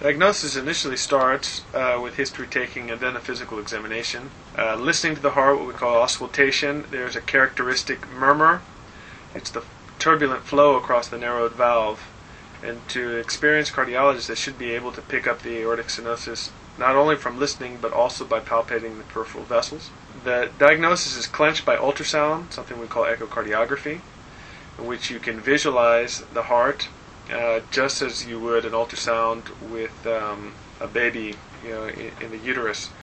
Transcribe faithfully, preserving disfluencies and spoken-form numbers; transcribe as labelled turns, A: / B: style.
A: Diagnosis initially starts uh, with history taking and then a physical examination. Uh, listening to the heart, what we call auscultation, there's a characteristic murmur. It's the turbulent flow across the narrowed valve. And to experienced cardiologists, they should be able to pick up the aortic stenosis not only from listening but also by palpating the peripheral vessels. The diagnosis is clenched by ultrasound, something we call echocardiography, in which you can visualize the heart uh, just as you would an ultrasound with um, a baby, you know, in, in the uterus.